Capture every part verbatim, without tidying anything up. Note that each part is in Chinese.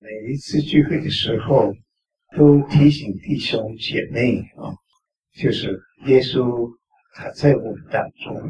每一次聚会的时候，都提醒弟兄姐妹啊，就是耶稣他在我们当中，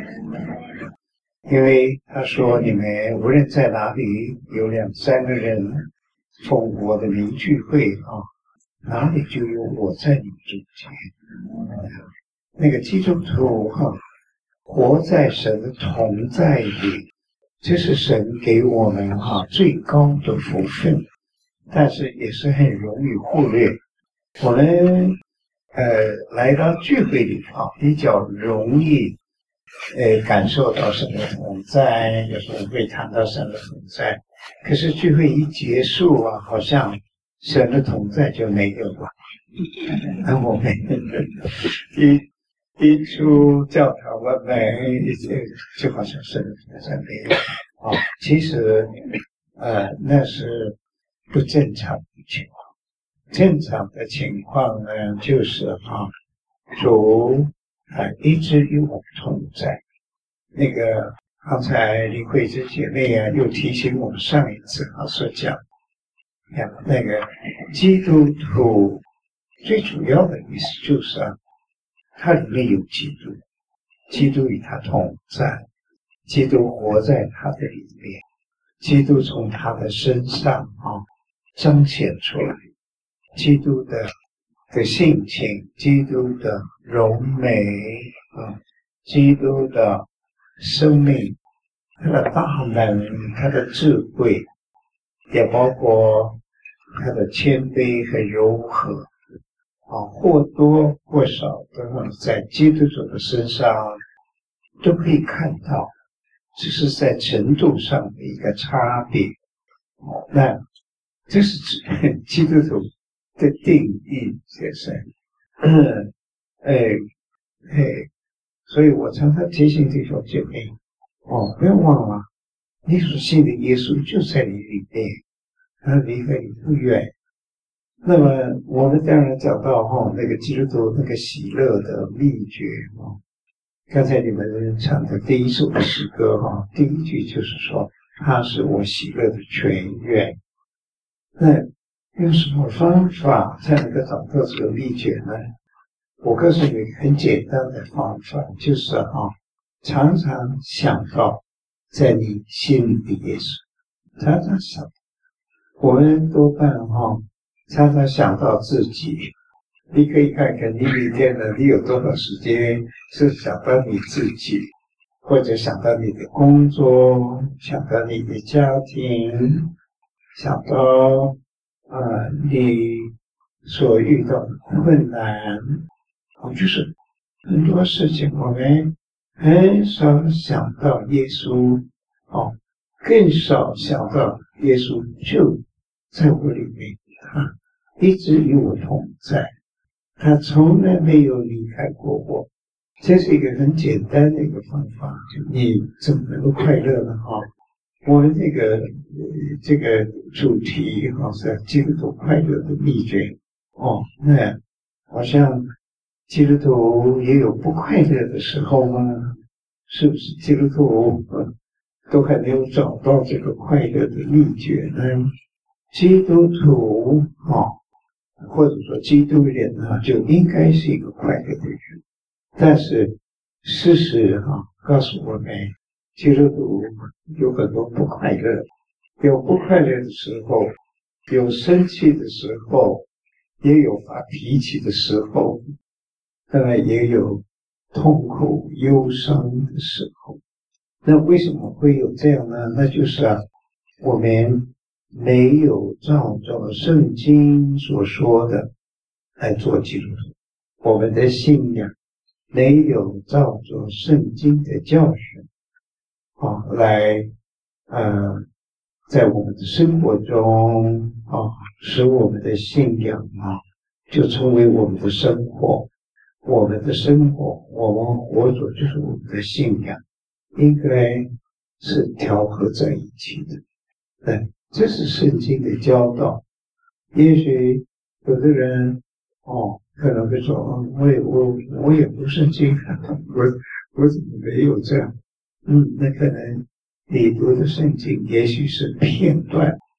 因为他说你们无论在哪里有两三个人奉我的名聚会啊，哪里就有我在你们中间。那个基督徒哈、啊，活在神的同在里，这是神给我们哈、啊、最高的福分，但是也是很容易忽略。我们呃来到聚会里啊，比较容易呃感受到神的同在，有时候会谈到神的同在。可是聚会一结束啊，好像神的同在就没有了。那我们一一出教堂的门，就好像神的同在没有啊。其实呃那是不正常的情况。正常的情况呢，就是啊，主啊一直与我们同在。那个刚才林慧芝姐妹啊，又提醒我们上一次啊所讲，那个基督徒最主要的意思就是啊，它里面有基督，基督与他同在，基督活在他的里面，基督从他的身上啊彰显出来。基督的的性情，基督的柔美啊，基督的生命，他的大能，他的智慧，也包括他的谦卑和柔和啊，或多或少的在基督徒的身上都可以看到，只是在程度上的一个差别。哦，那这是指基督徒的定义，就是，嗯，哎哎，所以我常常提醒弟兄姐妹，哦，不要忘了，你所信的耶稣就在你里面，他离开你不远。那么我们当然讲到哈、哦，那个基督徒那个喜乐的秘诀哦，刚才你们唱的第一首的诗歌哈、哦，第一句就是说，他是我喜乐的泉源。那用什么方法才能够找到这个秘诀呢？我告诉你很简单的方法，就是啊，常常想到在你心里的耶稣，常常想。我们多半哈、啊，常常想到自己。你可以看看你每天呢，你有多少时间是想到你自己，或者想到你的工作，想到你的家庭，想到啊、呃，你所遇到的困难，哦，就是很多事情我们很少想到耶稣，哦，更少想到耶稣就在我里面，他一直与我同在，他从来没有离开过我。这是一个很简单的一个方法，你怎么能够快乐呢？哈、哦。我们这个、呃、这个主题好像基督徒快乐的秘诀哦，那好像基督徒也有不快乐的时候吗？是不是基督徒、呃、都还没有找到这个快乐的秘诀呢？基督徒哦，或者说基督人啊，就应该是一个快乐的人，但是事实哈、啊、告诉我们。基督徒有很多不快乐，有不快乐的时候，有生气的时候，也有发脾气的时候，当然也有痛苦忧伤的时候。那为什么会有这样呢？那就是啊，我们没有照着圣经所说的来做基督徒，我们的信仰没有照着圣经的教训啊，来，呃，在我们的生活中啊，使我们的信仰啊，就成为我们的生活。我们的生活，我们活着就是我们的信仰，应该是调和在一起的。对，这是圣经的教导。也许有的人哦，可能会说，我也我我也不圣经，我我怎么没有这样？嗯，那可能你读的圣经也许是片段，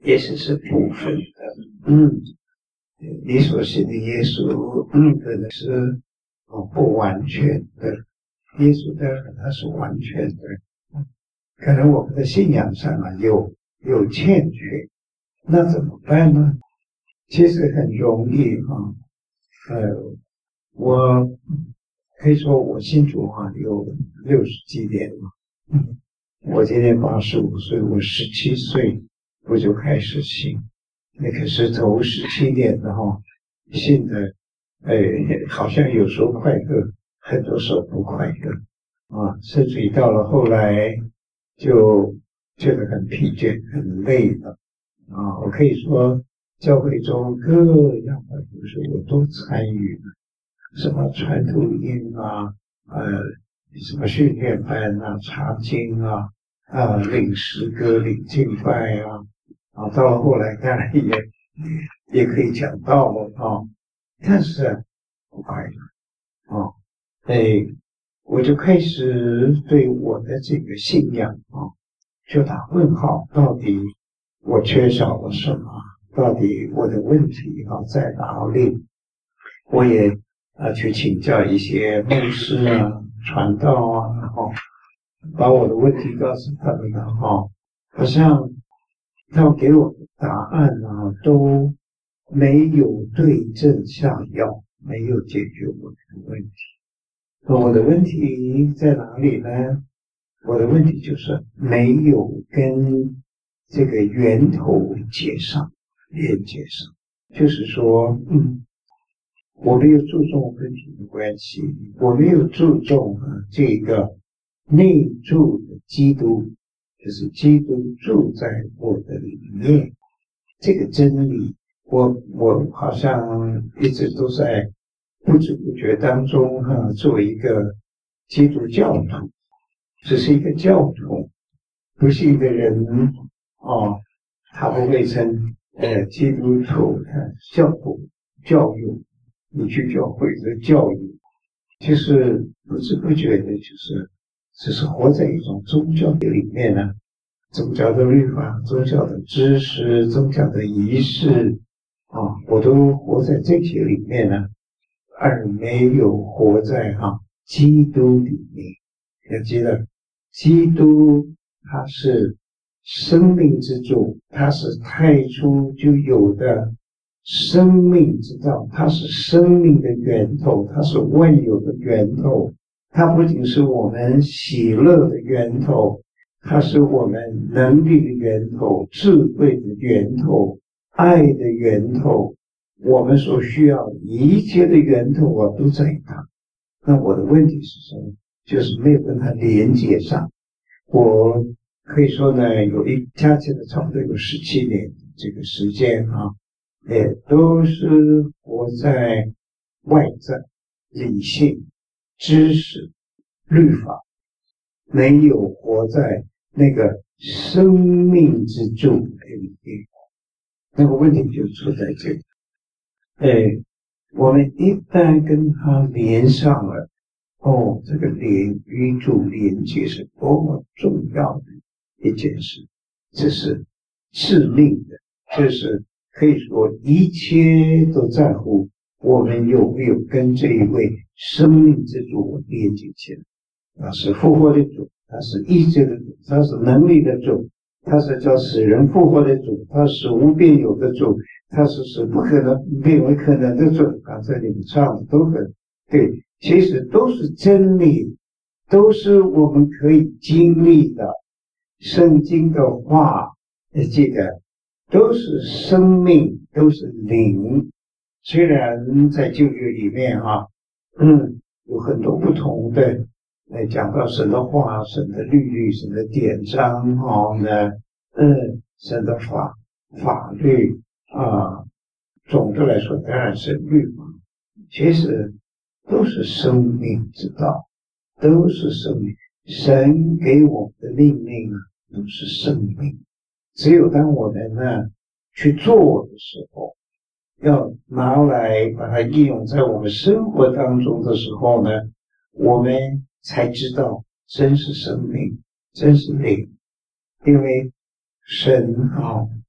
也是是部分的。嗯，你所信的耶稣，嗯，可能是哦不完全的，耶稣的他是完全的，可能我们的信仰上啊有有欠缺，那怎么办呢？其实很容易哈、啊，呃，我可以说我信主哈、啊、有六十几年了，嗯，我今年八十五岁，我十七岁我就开始信，那可是头十七年的哈，信的，呃，好像有时候快乐，很多时候不快乐啊，甚至于到了后来就觉得很疲倦、很累了啊。我可以说，教会中各样的服事我都参与了，什么传福音啊，呃，什么训练班啊、查经啊，啊，领诗歌、领敬拜啊。啊，到了后来当然也也可以讲道了啊，但是不快乐啊，哎，我就开始对我的这个信仰啊，就打问号，到底我缺少了什么？到底我的问题啊在哪里？我也啊去请教一些牧师啊、传道啊，然后把我的问题告诉他们了哈，好像他们给我的答案啊，都没有对症下药，没有解决我的问题。那我的问题在哪里呢？我的问题就是没有跟这个源头接上、连接上，就是说，嗯，我没有注重跟主的关系，我没有注重啊这个内住的基督。就是基督住在我的里面，这个真理，我我好像一直都在不知不觉当中哈、啊，做一个基督教徒，只是一个教徒，不是一个人哦，他不会称呃基督徒的教徒教育，你去教会的教育，就是不知不觉的，就是只是活在一种宗教的里面呢。宗教的律法、宗教的知识、宗教的仪式啊，我都活在这些里面呢，而没有活在哈、啊、基督里面。要记得，基督他是生命之主，他是太初就有的生命之道，他是生命的源头，他是万有的源头，他不仅是我们喜乐的源头。它是我们能力的源头，智慧的源头，爱的源头，我们所需要一切的源头啊，都在它。那我的问题是什么？就是没有跟它连接上。我可以说呢，有一加起来差不多有十七年这个时间啊，也都是活在外在、理性、知识、律法，没有活在那个生命之柱里面，那个问题就出在这里。哎，我们一旦跟它连上了，哦，这个连与主连接是多么重要的一件事，这是致命的，这是可以说一切都在乎我们有没有跟这一位生命之主连接起来。他是复活的主，他是医治的主，他是能力的主，他是叫使人复活的主，他是无边有的主，他是使不可能变为可能的主。刚才你们唱的都很对，其实都是真理，都是我们可以经历的。圣经的话，记得都是生命，都是灵。虽然在旧约里面啊，嗯，有很多不同的。来讲到神的话、神的律律、神的典章哈呢，嗯，神的法法律啊，总的来说当然是律法，其实都是生命之道，都是生命。神给我们的命令啊，都是生命。只有当我们呢去做的时候，要拿来把它应用在我们生活当中的时候呢，我们才知道真是生命，真是灵。因为神啊，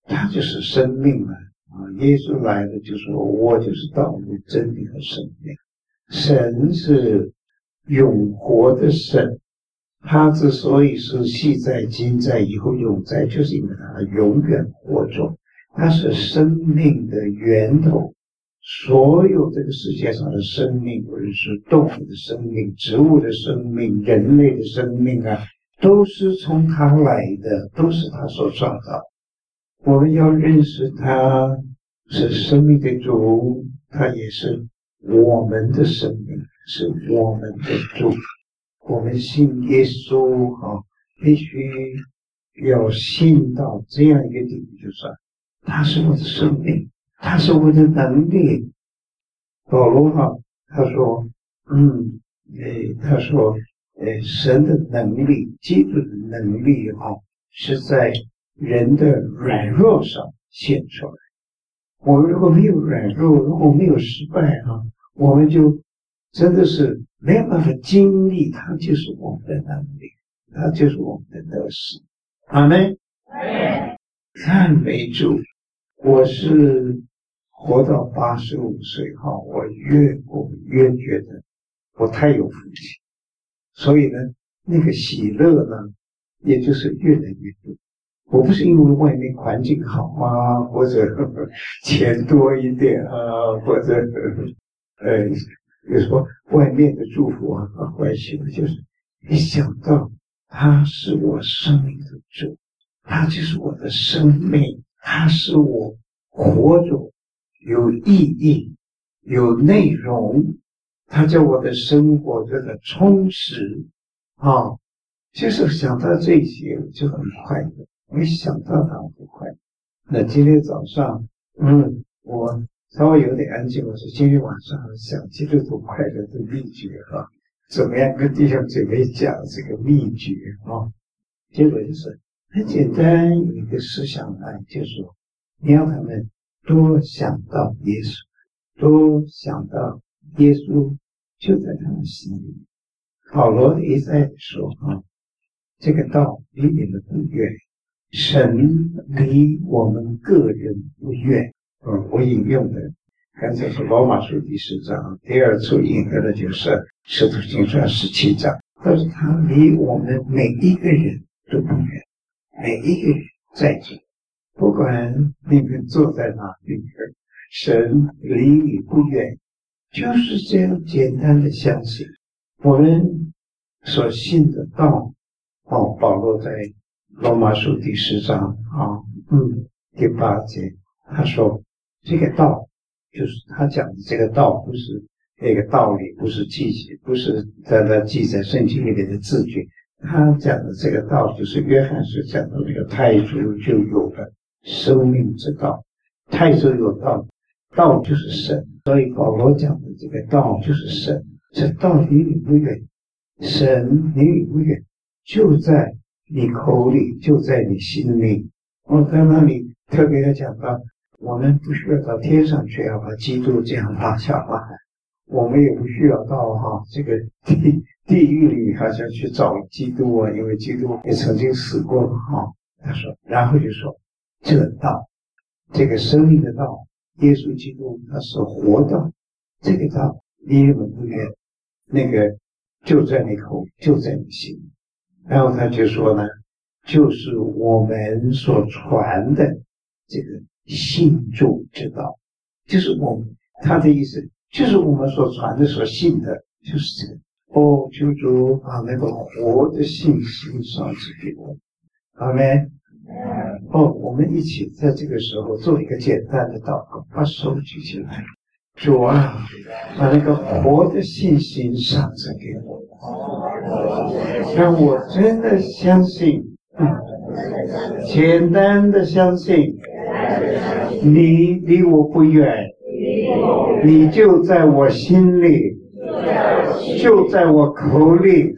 他就是生命了啊！耶稣来了就说：“我就是道路、真理和生命。”神是永活的神，他之所以是昔在、今在、以后永在，就是因为他永远活着，他是生命的源头。所有这个世界上的生命，无论是动物的生命、植物的生命、人类的生命啊，都是从他来的，都是他所创造。我们要认识他是生命的主，他也是我们的生命，是我们的主。我们信耶稣啊，必须要信到这样一个地步，就是他是我的生命，他是我的能力。保罗哈，他说，嗯，诶，他说，诶，神的能力，基督的能力哈，是在人的软弱上显出来。我们如果没有软弱，如果没有失败啊，我们就真的是没有办法经历，它就是我们的能力，它就是我们的得失。阿们，赞美主！我是活到八十五岁哈，我越过越觉得我太有福气，所以呢，那个喜乐呢，也就是越来越多。我不是因为外面环境好啊，或者呵呵钱多一点啊，或者呃，有时候外面的祝福啊和关系，就是一想到他是我生命的主，他就是我的生命，他是我活着有意义、有内容，他叫我的生活觉得充实啊，就是想到这些就很快乐。没想到他不快乐。那今天早上，嗯，我稍微有点安静，我说今天晚上想基督徒快乐的秘诀啊，怎么样跟弟兄姐妹讲这个秘诀啊？结果就是很简单，有一个思想来，就是说你要他们多想到耶稣，多想到耶稣就在他们心里。保罗一再说啊，这个道离你们不远。神离我们个人不远。嗯，我引用的刚才是罗马书第十章，第二处引用的就是使徒行传十七章。但是他离我们每一个人都不远，每一个人在这，不管你们坐在哪里，神离你不远，就是这样简单的相信。我们所信的道，哦，保罗在罗马书第十章啊，嗯，第八节，他说这个道就是他讲的这个道，不是那个道理，不是记，不是在那记在圣经里面的字句。他讲的这个道，就是约翰所讲的那个太初就有了生命之道，太初有道，道就是神，所以保罗讲的这个道就是神，这道离你不远，神离你不远，就在你口里，就在你心里。我在那里特别要讲到，我们不需要到天上去要把基督这样拉下来，我们也不需要到哈这个地地狱里好像去找基督啊，因为基督也曾经死过哈。他说，然后就说这道，这个生命的道，耶稣基督他是活道，这个道离你们不远，那个就在你口，就在你心里。然后他就说呢，就是我们所传的这个信主之道，就是我们他的意思，就是我们所传的、所信的，就是这个。哦，求主把那个活的信心赏赐给我们，阿们。哦，我们一起在这个时候做一个简单的祷告，把手举起来。主啊，把那个活的信心赏赐给我，让我真的相信，嗯，简单的相信，你离我不远，你就在我心里，就在我口里。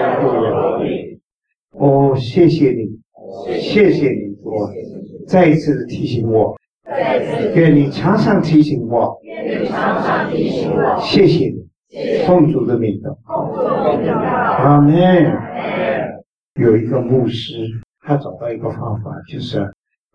哦，谢谢你，谢谢你，主，再一次的提醒我，愿你常常提醒我，谢谢你，奉主的名祷告，阿们。有一个牧师，他找到一个方法，就是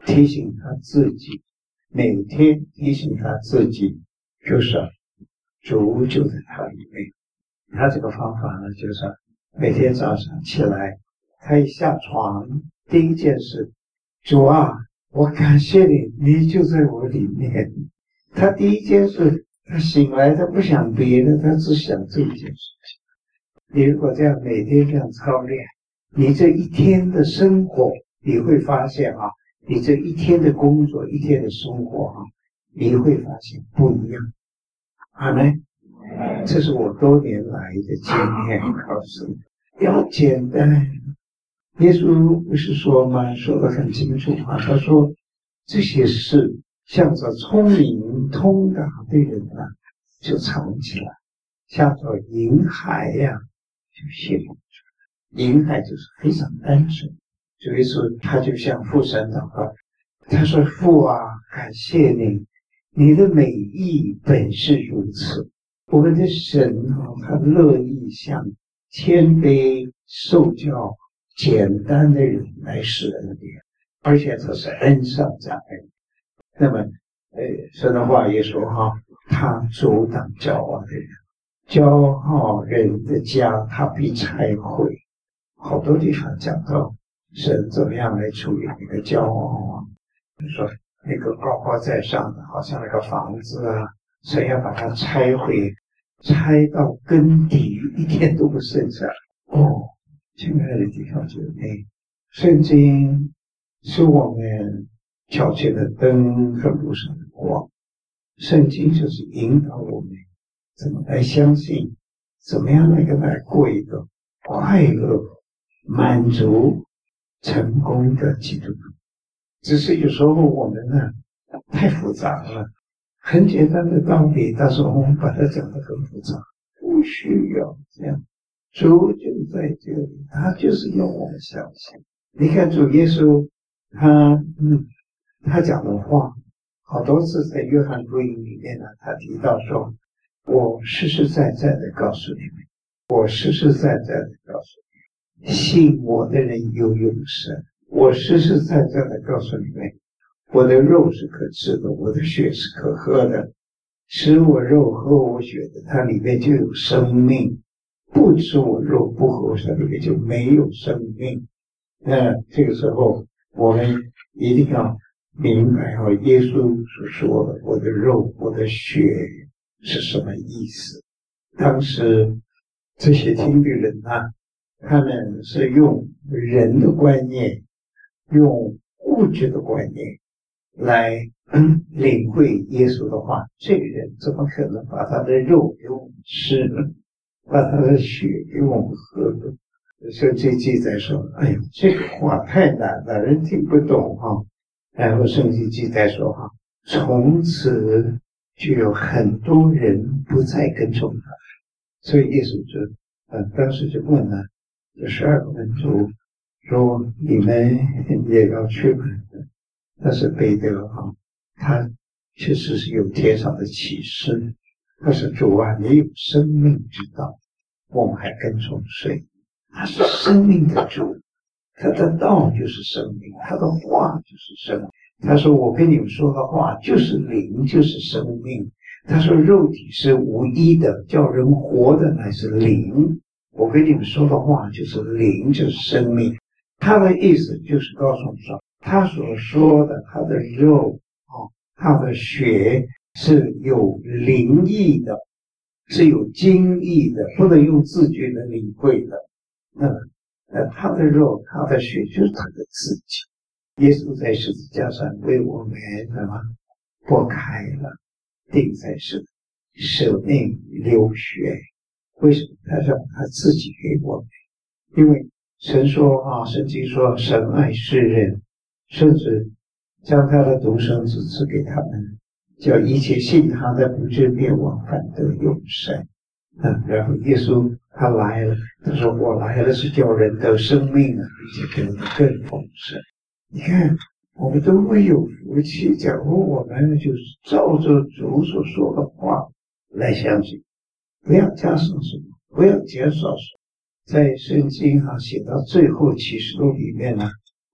提醒他自己，每天提醒他自己，就是主就在他里面。他这个方法呢，就是每天早上起来，他一下床，第一件事，主啊，我感谢你，你就在我里面。他第一件事，他醒来，他不想别的，他只想这一件事情。你如果这样每天这样操练，你这一天的生活，你会发现啊，你这一天的工作，一天的生活啊，你会发现不一样。阿们。这是我多年来的经验告诉你，要简单。耶稣不是说吗？说得很清楚啊，他说这些事向着聪明通达的人啊，就藏起来；向着银海呀、啊，就泄露出来。银海就是非常单纯。主耶稣他就向父神祷告，他说：“父啊，感谢你，你的美意本是如此。”我们的神啊，他乐意向谦卑、受教、简单的人来施恩典，而且这是恩上加恩。那么，呃，神的话也说哈，他阻挡骄傲的人，骄傲人的家他必拆毁。好多地方讲到神怎么样来处理那个骄傲啊，比如说那个高高在上的，好像那个房子啊。神要把它拆毁，拆到根底，一点都不剩下。哦，亲爱的弟兄姐妹，圣经是我们脚前的灯和路上的光，圣经就是引导我们怎么来相信，怎么样来跟他过一个快乐、满足、成功的基督徒。只是有时候我们呢太复杂了。很简单的道理，但是我们把它讲得很复杂，不需要这样。主就在这里，他就是要我们相信。你看主耶稣，他嗯，他讲的话，好多次在约翰福音里面呢，他提到说：“我实实在在的告诉你们，我实实在在的告诉你们，信我的人有永生。我实实在在的告诉你们。”我的肉是可吃的，我的血是可喝的。吃我肉喝我血的，它里面就有生命；不吃我肉不喝我血，里面就没有生命。那这个时候，我们一定要明白哈，耶稣所说的“我的肉、我的血”是什么意思。当时这些听的人啊，他们是用人的观念，用物质的观念。来、嗯、领会耶稣的话，这个人怎么可能把他的肉给我们吃呢？把他的血给我们喝呢？圣经记载说：“哎呀，这个话太难了，人听不懂哈。”然后圣经记载说：“哈，从此就有很多人不再跟从他。”所以耶稣就呃，当时就问了这十二个门徒说：“你们也要去吗？”但是彼得哈，他确实是有天上的启示。他说：“主啊，你有生命之道，我们还跟从谁？他是生命的主，他的道就是生命，他的话就是生命。他说：我跟你们说的话就是灵，就是生命。他说：肉体是无益的，叫人活的乃是灵。我跟你们说的话就是灵，就是生命。他的意思就是告诉我们说。”他所说的，他的肉哦，他的血是有灵意的，是有精意的，不能用字句来领会的。那呃，他的肉，他的血就是他的自己。耶稣在十字架上为我们什么剥开了，钉在十舍命流血。为什么他要把他自己给我们？因为神说啊，圣经说神爱世人。甚至将他的独生子赐给他们，叫一切信他的不至灭亡，反得永生。嗯，然后耶稣他来了，他说：“我来了是叫人得生命啊，并且得的更丰盛。”你看，我们都会有福气。假如我们就是照着主所说的话来相信，不要加上什么，不要减少什么。在圣经啊写到最后启示录里面呢。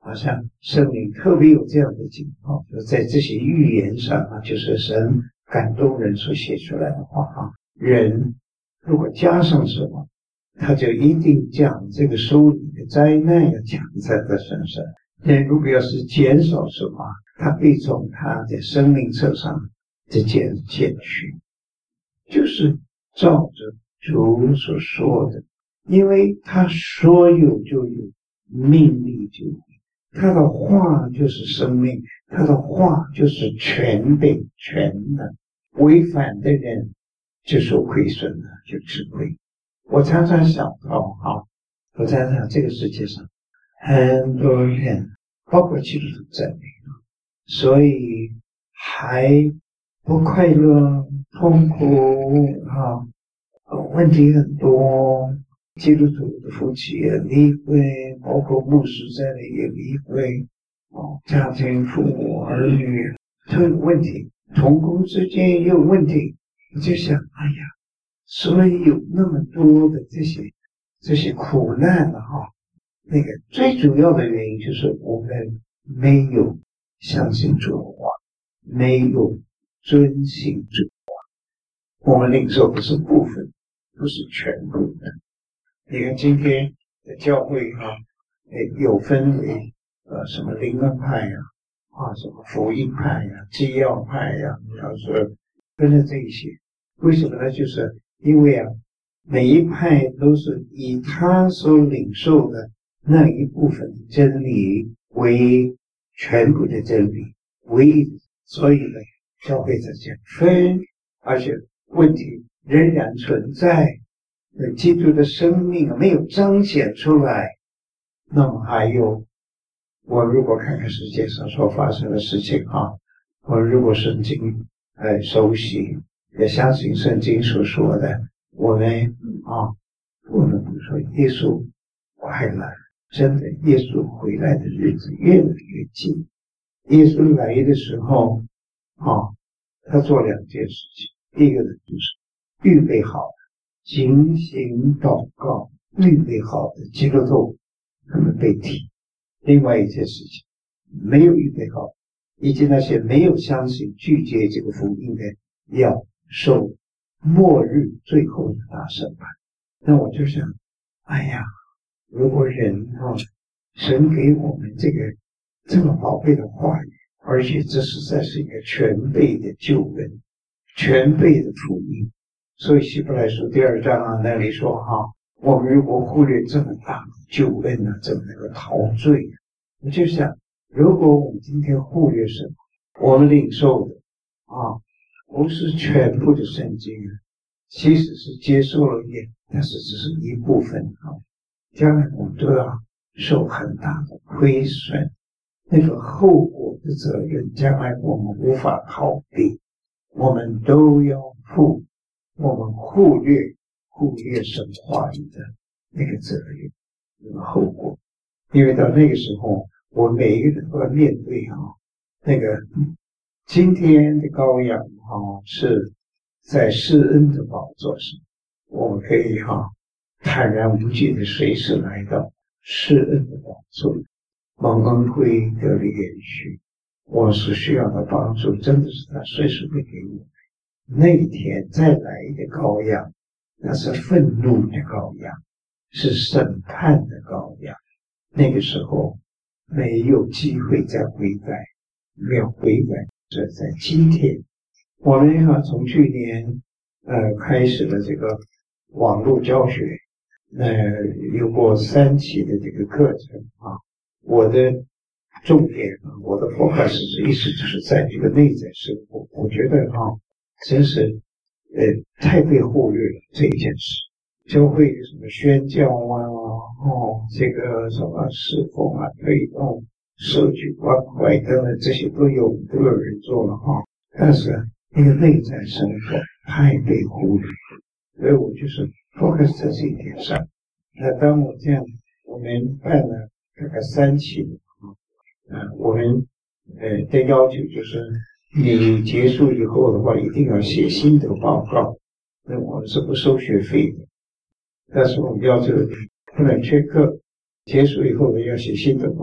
好像圣灵特别有这样的情况，就在这些预言上啊，就是神感动人所写出来的话啊，人如果加上什么，他就一定将这个收礼的灾难要降在他身上。人如果要是减少什么，他必从他的生命册上就减减去，就是照着主所说的，因为他说有就有，命立就有，他的话就是生命，他的话就是全备全能，违反的人就受亏损了，就吃亏。我常常想到啊，我常常这个世界上很多人，包括基督徒在内，所以还不快乐、痛苦啊，问题很多。基督徒的夫妻也离婚，包括牧师在内也离婚，哦，家庭、父母、儿女都有问题，同工之间也有问题。我就想，哎呀，所以有那么多的这些这些苦难了哈。那个最主要的原因就是我们没有相信主的话，没有遵行主的话。我们领受的是部分，不是全部的。你看今天的教会啊，有分为呃什么灵恩派呀、啊，啊什么福音派呀、啊、基要派呀、啊，要是分了这一些，为什么呢？就是因为啊，每一派都是以他所领受的那一部分真理为全部的真理，唯一的，所以呢，教会在这样分，而且问题仍然存在。基督的生命没有彰显出来，那么还有，我如果看看世界上所发生的事情啊，我如果圣经呃熟悉，也相信圣经所说的，我们啊不能不说耶稣快来，真的耶稣回来的日子越来越近。耶稣来的时候啊，他做两件事情，第一个呢就是预备好警醒祷告，预备好的基督徒他们被提。另外一件事情，没有预备好，以及那些没有相信拒绝这个福音的，要受末日最后的大审判。那我就想，哎呀，如果人啊，神给我们这个这么宝贝的话语，而且这实在是一个全备的救恩，全备的福音。所以希伯来书第二章啊，那里说哈、啊，我们如果忽略这么大的救恩啊，怎么能够陶醉啊？我就想，如果我们今天忽略什么，我们领受的啊，不是全部的圣经啊，其实是接受了一点，但是只是一部分啊，将来我们都要受很大的亏损，那个后果的责任，将来我们无法逃避，我们都要负。我们忽略忽略神话语的那个责任，那个后果，因为到那个时候，我们每一个人都要面对啊，那个今天的羔羊啊，是在施恩的宝座上，我们可以哈、啊、坦然无惧的随时来到施恩的宝座，蒙恩惠得了延续，我们所需要的帮助，真的是他随时会给我们。那一天再来的羔羊，那是愤怒的羔羊，是审判的羔羊。那个时候没有机会再悔改，没有悔改。这在今天，我们啊从去年呃开始了这个网络教学，呃有过三期的这个课程啊。我的重点，我的 focus 一直就是在这个内在生活。我觉得啊。真是呃太被忽略了这一件事。教会什么宣教啊，哦，这个什么侍奉啊、推动、社区关怀等等，这些都有都有人做了哈。但是那个内在生活太被忽略了，所以我就是 focus 在这一点上。那当我这样，我们办了大概三期啊，呃，我们呃的要求就是。你结束以后的话，一定要写心得报告。那我们是不收学费的，但是我们要求不能缺课。结束以后呢，要写心得报告。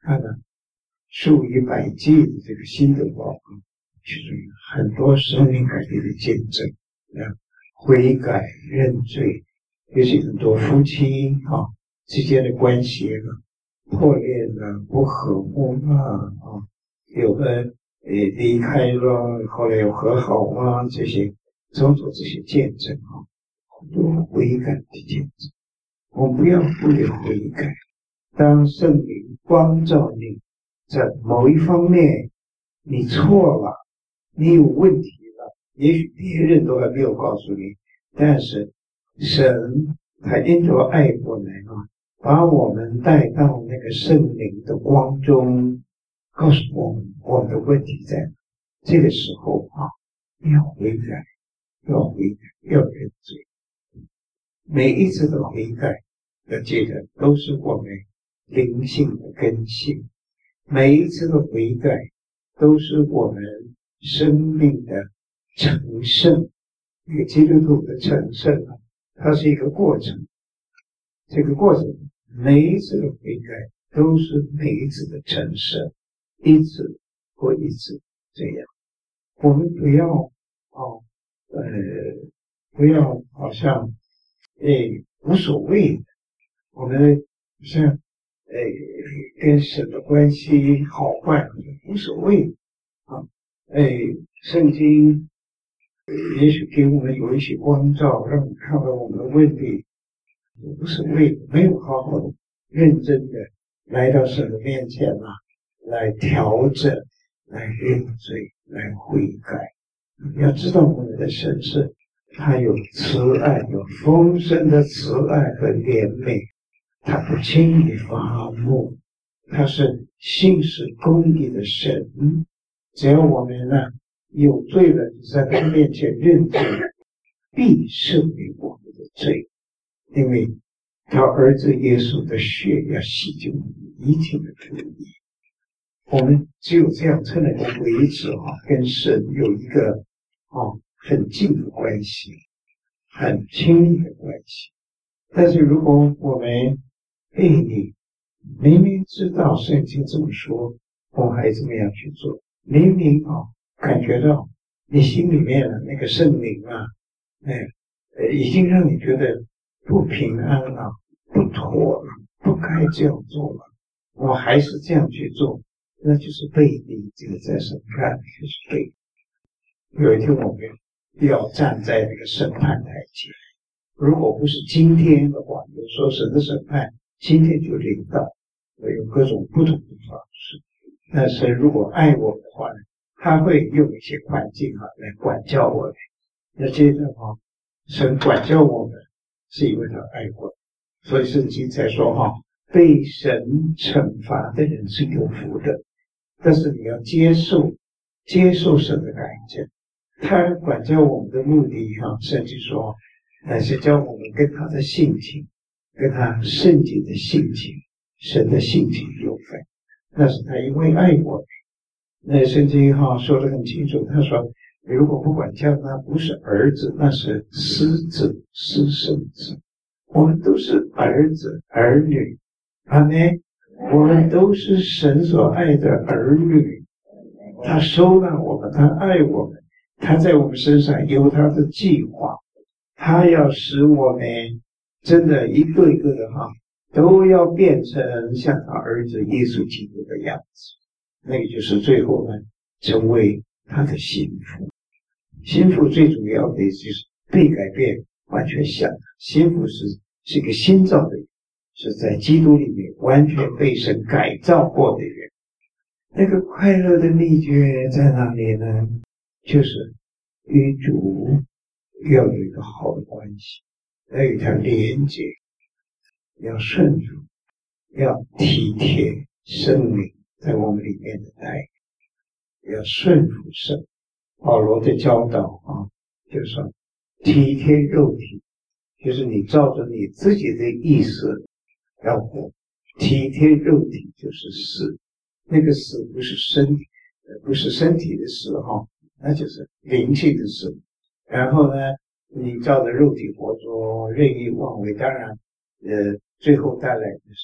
看了数以百计的这个心得报告，其实很多生命改变的见证，啊，悔改认罪，尤其很多夫妻啊之间的关系啊破裂了、不和睦啊啊，有的呃离开了，后来又和好啊，这些种种这些见证啊，很多悔改的见证。我们不要忽略悔改。当圣灵光照你，在某一方面你错了，你有问题了，也许别人都还没有告诉你，但是神他因着爱我们啊，把我们带到那个圣灵的光中，告诉我们我们的问题在哪。这个时候啊，要悔改，要悔改，要认罪。每一次的悔改，要记得都是我们灵性的更新，每一次的悔改都是我们生命的成圣。一个基督徒的成圣啊，它是一个过程。这个过程，每一次的悔改都是每一次的成圣，一次或一次这样。我们不要哦，呃，不要好像诶无所谓的，我们像诶跟神的关系好坏无所谓啊。诶，圣经也许给我们有一些光照，让我们看到我们的问题无所谓，没有好好的认真的来到神的面前啊，来调整，来认罪，来悔改。要知道我们的神是他有慈爱，有丰盛的慈爱和怜悯，他不轻易发怒，他是信实公义的神。只要我们呢有罪了，在他面前认罪，必赦免我们的罪，因为他儿子耶稣的血要洗净我们一切的罪孽。我们只有这样才能够维持啊跟神有一个啊很近的关系，很亲密的关系。但是如果我们背逆，明明知道圣经这么说，我们还怎么样去做？明明啊感觉到你心里面的那个圣灵啊，哎，呃，已经让你觉得不平安了，不妥了，不该这样做了，我还是这样去做，那就是背逆。这个在审判就是背逆。有一天我们要站在那个审判台前，如果不是今天的话，有时候神的审判今天就临到，有各种不同的方式。但是如果爱我们的话呢，他会用一些环境啊来管教我们。那接着哈，神管教我们是因为他爱我们，所以圣经才说哈，被神惩罚的人是有福的。但是你要接受接受神的改正，他管教我们的目的哈，圣经说乃是教我们跟他的性情，跟他圣洁的性情，神的性情有分。那是他因为爱我们。那圣经哈说得很清楚，他说如果不管教，那不是儿子，那是私子、私生子。我们都是儿子、儿女，阿们。我们都是神所爱的儿女，他收纳我们，他爱我们，他在我们身上有他的计划，他要使我们真的一个一个的哈，都要变成像他儿子耶稣基督的样子。那个就是最后呢，成为他的心腹。心腹最主要的就是被改变，完全像心腹是是一个新造的人，是在基督里面完全被神改造过的人。那个快乐的秘诀在哪里呢？就是与主要有一个好的关系，要与他连接，要顺服，要体贴圣灵在我们里面的带领，要顺服神。保罗的教导啊，就是说体贴肉体，就是你照着你自己的意思要活。体贴肉体就是死，那个死不是身体，不是身体的死哈，那就是灵性的死。然后呢，你照着肉体活着，任意妄为，当然，呃，最后带来的是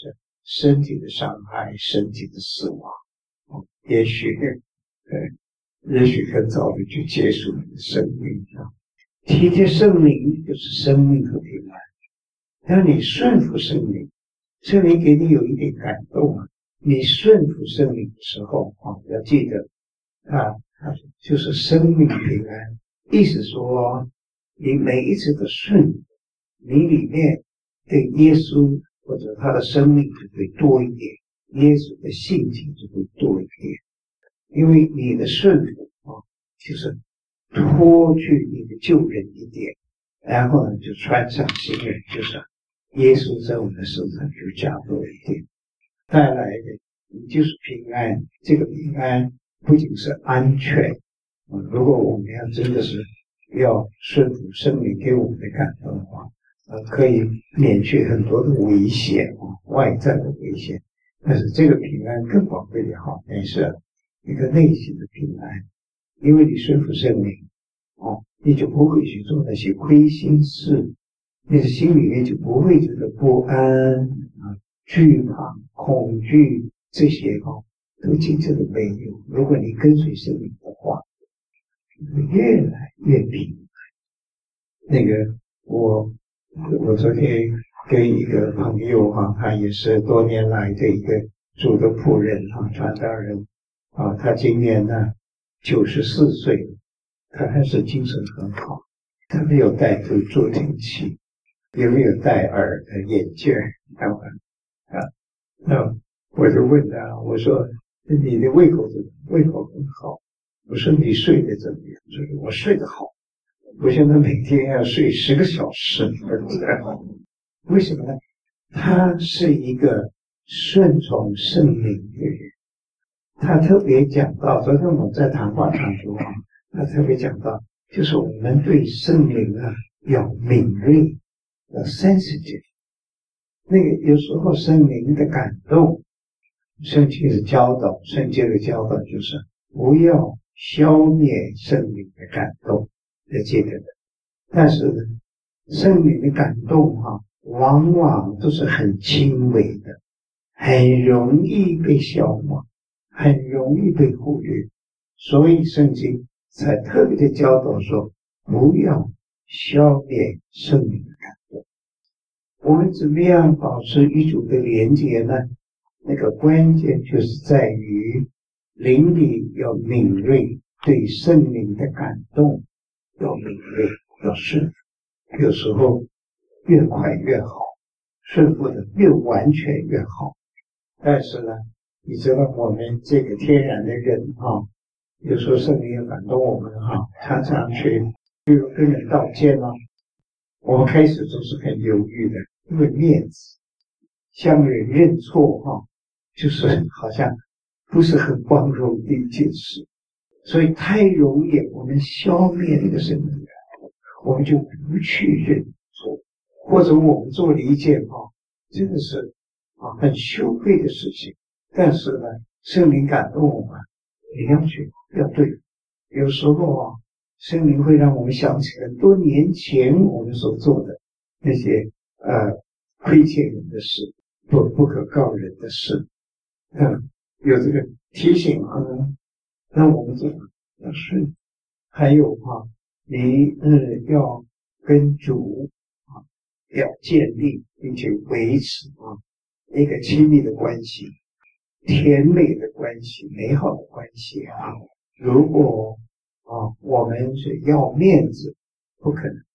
身体的伤害、身体的死亡，哦，也许呃，也许很早的就结束你的生命啊。体贴圣灵就是生命和平安。当你顺服圣灵，圣灵给你有一点感动啊，你顺服圣灵的时候啊，要记得啊，啊就是生命平安。意思说，你每一次的顺，你里面对耶稣或者他的生命就会多一点，耶稣的性情就会多一点，因为你的顺服啊，就是脱去你的旧人一点，然后呢就穿上新人，就是耶稣在我们的身上就加多一点，带来的你就是平安。这个平安不仅是安全，啊，如果我们要真的是要顺服圣灵给我们的感动的话，呃，可以免去很多的危险啊，外在的危险。但是这个平安更宝贵的好，那是一个内心的平安，因为你顺服圣灵，哦，你就不会去做那些亏心事，你的心里面就不会觉得不安啊、惧怕、恐惧这些哦，都渐渐的没有。如果你跟随圣灵的话，会越来越平安。那个我我昨天跟一个朋友啊，他也是多年来的一个主的仆人啊，传道人啊，他今年呢九十四岁了，他还是精神很好，他没有戴助助听器，也没有戴耳的眼镜啊啊，那我就问他，我说你的胃口怎么？胃口很好。我说你睡得怎么样？他说我睡得好，我现在每天要睡十个小时。为什么呢？他是一个顺从圣灵的人。他特别讲到，昨天我们在谈话当中啊，他特别讲到，就是我们对圣灵啊要敏锐，要 sensitive。那个有时候圣灵的感动，圣经的教导，圣经的教导就是不要消灭圣灵的感动，要记得的。但是呢，圣灵的感动哈、啊，往往都是很轻微的，很容易被消化，很容易被忽略。所以圣经才特别的教导说，不要消灭圣灵的感动。我们怎么样保持与主的连结呢？那个关键就是在于灵里要敏锐，对圣灵的感动要敏锐，要顺服。有时候越快越好，顺服的越完全越好。但是呢，你知道我们这个天然的人哈、啊，有时候圣灵也感动我们哈、啊，常常去比如跟人道歉啊，我们开始都是很犹豫的，因为面子，向人认错哈、啊，就是好像不是很光荣的一件事，所以太容易我们消灭那个圣灵，我们就不去认错，或者我们做了一件啊，真的是啊很羞愧的事情，但是呢，圣灵感动我们，你要去要对。有时候啊，圣灵会让我们想起很多年前我们所做的那些呃亏欠人的事，不不可告人的事，嗯，有这个提醒啊，让我们怎么要顺。还有啊，你呃要跟主啊要建立并且维持啊一个亲密的关系，甜美的关系，美好的关系啊。如果啊我们是要面子，不可能，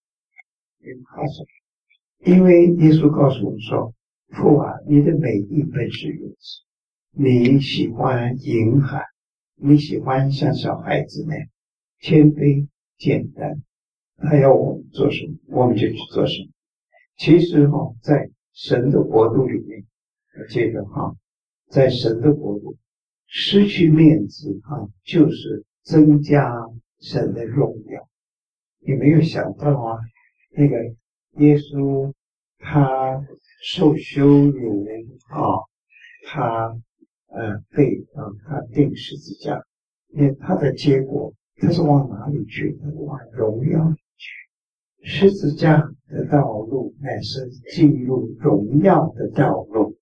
因为耶稣告诉我们说，父啊，你的美意本是如此，你喜欢迎合，你喜欢像小孩子那样谦卑简单，他要我们做什么我们就去做什么。其实哈、哦，在神的国度里面，这个哈，在神的国度失去面子哈，就是增加神的荣耀。你没有想到啊，那个耶稣他受羞辱啊，他呃被啊他钉十字架，因为他的结果他是往哪里去？他是往荣耀里去。十字架的道路乃是进入荣耀的道路。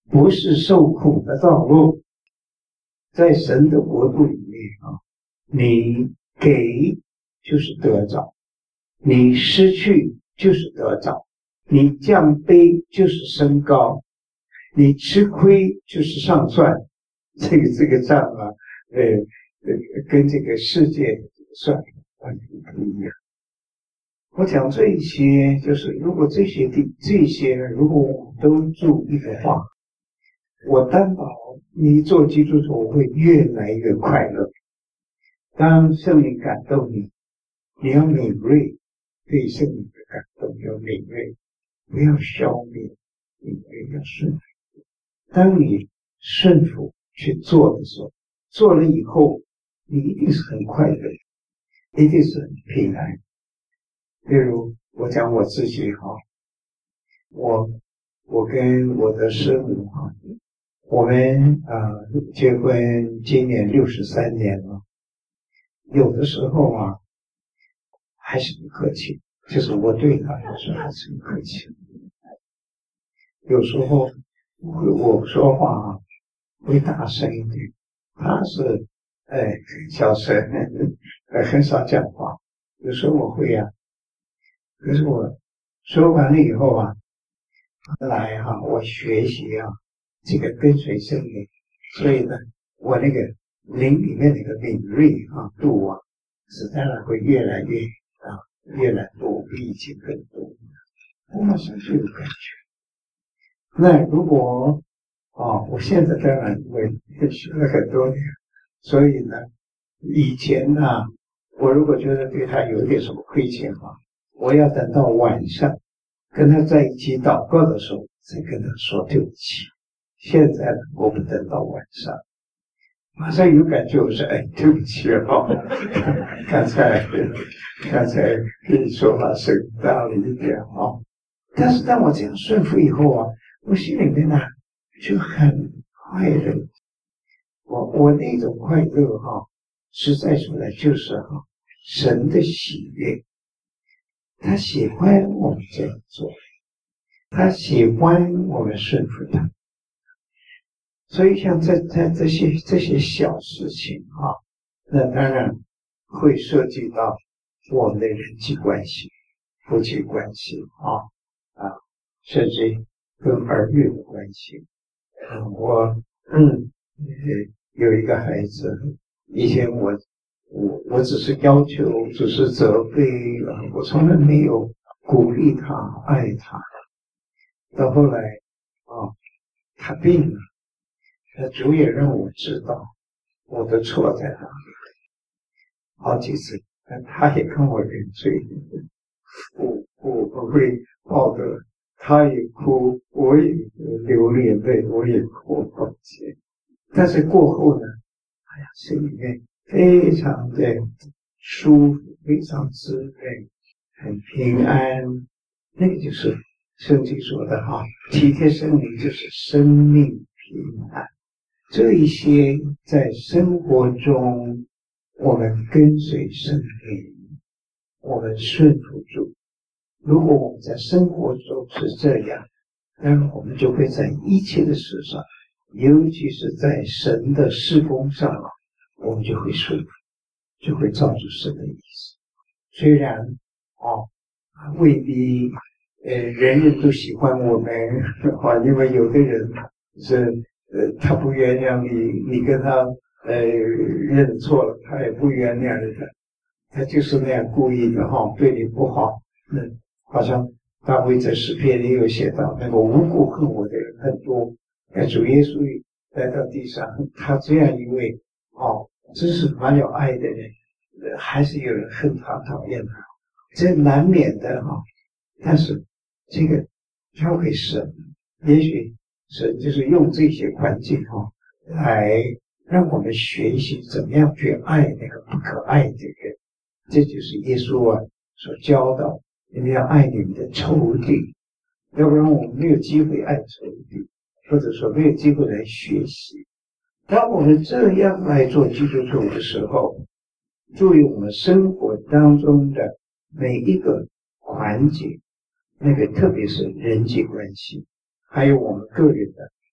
不是受苦的道路。在神的国度里面啊，你给就是得着，你失去就是得着，你降卑就是升高，你吃亏就是上算。这个这个账啊，呃呃，跟这个世界算完全不一样。我讲这一些，就是如果这些地这些如果我们都注意的话，我担保你做基督徒会越来越快乐。当圣灵感动你，你要敏锐，对圣灵的感动要敏锐，不要消灭，敏锐要顺服。当你顺服去做的时候，做了以后，你一定是很快乐，一定是很平安。例如我讲我自己哈，我我跟我的师母哈，我们啊、呃、结婚今年六十三年了，有的时候啊还是不客气，就是我对她有时候还是不客气，有时候我说话啊会大声一点，她是哎小声，呃很少讲话，有时候我会啊。可是我说完了以后啊，后来啊，我学习啊，这个跟随圣灵，所以呢，我那个灵里面那个敏锐啊度啊，是当然会越来越啊，越来多，比以前更多。我马上就有感觉。那如果啊，我现在当然我也学了很多年，所以呢，以前呢、啊，我如果觉得对他有点什么亏欠啊，我要等到晚上跟他在一起祷告的时候才跟他说对不起。现在呢，我不等到晚上，马上有感觉，我说哎，对不起哦，刚才刚才跟你说话声大了一点哦。但是当我这样顺服以后啊，我心里面呢就很快乐。我我那种快乐哈、啊，实在说来就是哈、啊，神的喜悦。他喜欢我们这样做，他喜欢我们顺服他。所以像这这这些这些小事情啊，那当然会涉及到我们的人际关系、夫妻关系啊啊，甚至跟儿女的关系。嗯、我嗯有一个孩子，以前我我我只是要求，只是责备，我从来没有鼓励他、爱他。到后来啊，他病了，他主也让我知道我的错在哪里，好几次，但他也跟我认罪，我我我会抱着他也哭，我也流眼泪，我也哭抱歉。但是过后呢，哎呀，心里面非常的舒服，非常滋润，很平安。那个就是圣经说的哈，体贴圣灵就是生命平安。这一些在生活中，我们跟随圣灵，我们顺服住。如果我们在生活中是这样，那么我们就会在一切的事上，尤其是在神的事工上啊，我们就会顺服，就会照着神的意思。虽然啊，未必呃人人都喜欢我们啊，因为有的人是呃他不原谅你，你跟他呃认错了，他也不原谅他，他就是那样故意的哈，对你不好。嗯，好像大卫在诗篇里有写到，那个无故恨我的人很多。那主耶稣来到地上，他这样一位哦，真是蛮有爱的人，还是有人恨他、讨厌他，这难免的哈、哦。但是这个交给神，也许神就是用这些环境哈、哦，来让我们学习怎么样去爱那个不可爱的人。这就是耶稣啊所教导，你们要爱你们的仇敌，要不然我们没有机会爱仇敌，或者说没有机会来学习。当我们这样来做基督徒的时候，注意我们生活当中的每一个环节，那个特别是人际关系，还有我们个人的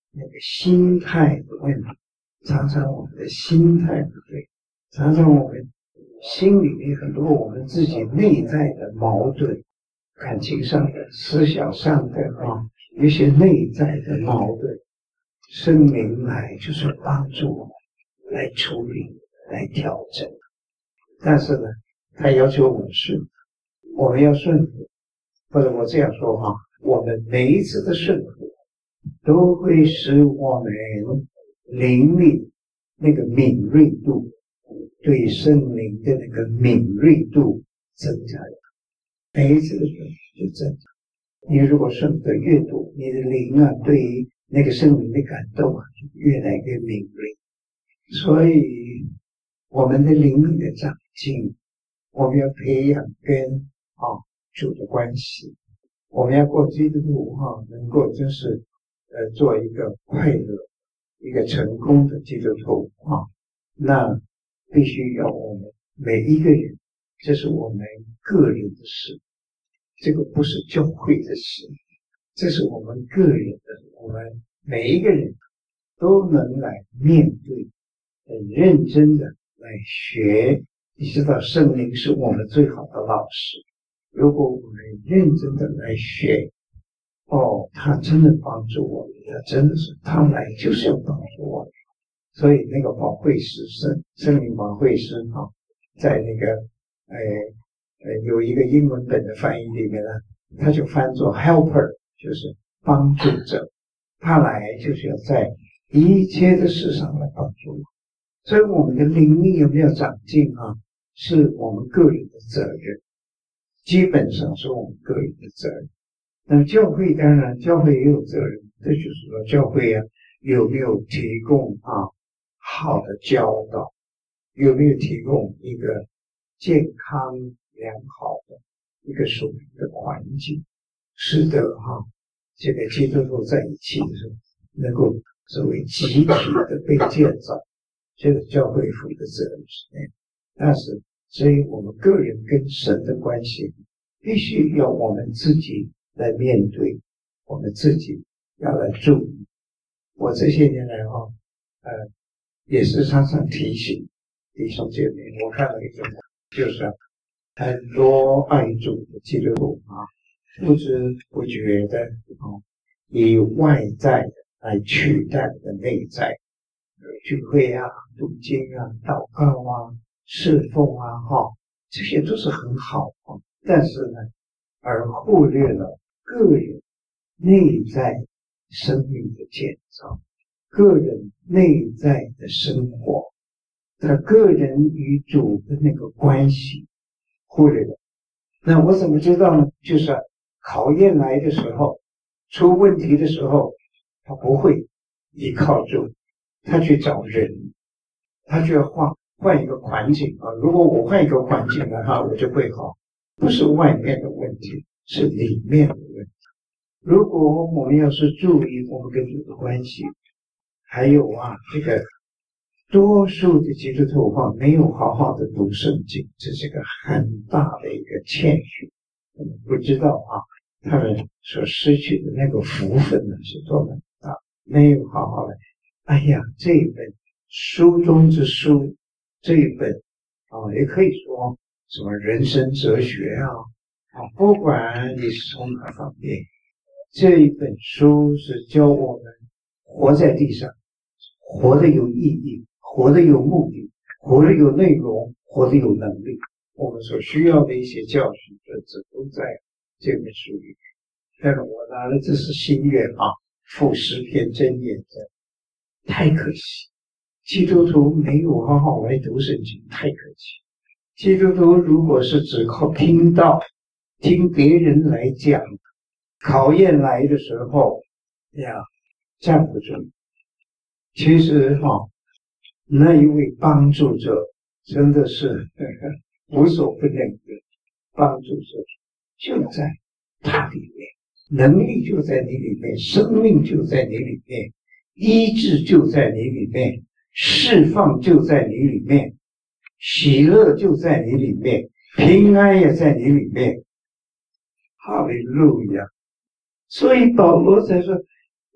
那个心态的问题，常常我们的心态不对，常常我们心里面很多我们自己内在的矛盾，感情上的、思想上的啊，有一些内在的矛盾，圣灵来就是帮助我们来处理、来调整。但是呢，他要求我们顺服，我们要顺服，或者我这样说哈，我们每一次的顺服，都会使我们灵里那个敏锐度，对圣灵的那个敏锐度增加。每一次的顺服就增加。你如果顺服的越多，你的灵啊，对于那个圣灵的感动啊，就越来越敏锐。所以，我们的灵命的长进，我们要培养跟啊主的关系，我们要过基督徒哈、啊，能够真是呃做一个快乐、一个成功的基督徒啊，那必须要我们每一个人，这是我们个人的事，这个不是教会的事，这是我们个人的，我们每一个人都能来面对，很认真的来学。你知道圣灵是我们最好的老师，如果我们认真的来学，哦，他真的帮助我们，他真的是他来就是要帮助我们。所以那个保惠师圣圣灵保惠师啊，在那个呃呃有一个英文本的翻译里面呢，他就翻作 helper， 就是帮助者，他来就是要在一切的事上来帮助我。所以我们的灵力有没有长进啊，是我们个人的责任，基本上是我们个人的责任。那么教会当然教会也有责任，这就是说教会啊有没有提供啊好的教导，有没有提供一个健康良好的一个属灵的环境，使得哈、啊、这个基督徒在一起的时候能够作为集体的被建造，这个教会负的责任是那样。但是所以我们个人跟神的关系必须要我们自己来面对，我们自己要来注意。我这些年来哈、呃也是常常提醒弟兄姐妹，我看到一种就是很多爱主的基督徒啊，不知不觉的啊，以外在的来取代的内在，聚会啊、读经啊、祷告啊、侍奉啊，哈，这些都是很好啊，但是呢，而忽略了个人内在生命的建造。个人内在的生活，他个人与主的那个关系忽略了。那我怎么知道呢？就是考验来的时候，出问题的时候，他不会依靠主，他去找人，他就要换换一个环境啊。如果我换一个环境的话，我就会好，不是外面的问题，是里面的问题。如果我们要是注意我们跟主的关系，还有啊，这个多数的基督徒哈没有好好的读圣经，这是个很大的一个欠缺。我们不知道啊，他们所失去的那个福分呢是多么大，没有好好的。哎呀，这一本书中之书，这一本啊，也可以说什么人生哲学啊，啊，不管你是从哪方面，这一本书是教我们活在地上。活得有意义，活得有目的，活得有内容，活得有能力。我们所需要的一些教训准则都在这本书里面。但是我拿的这是新约啊，负十篇箴言的，太可惜。基督徒没有好好来读圣经，太可惜。基督徒如果是只靠听到，听别人来讲，考验来的时候呀，站不住。其实哈、哦，那一位帮助者真的是呵呵无所不能的帮助者，就在他里面，能力就在你里面，生命就在你里面，医治就在你里面，释放就在你里面，喜乐就在你里面，平安也在你里面。哈利路亚！所以保罗才说，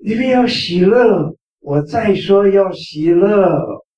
你们要喜乐。我再说要喜乐。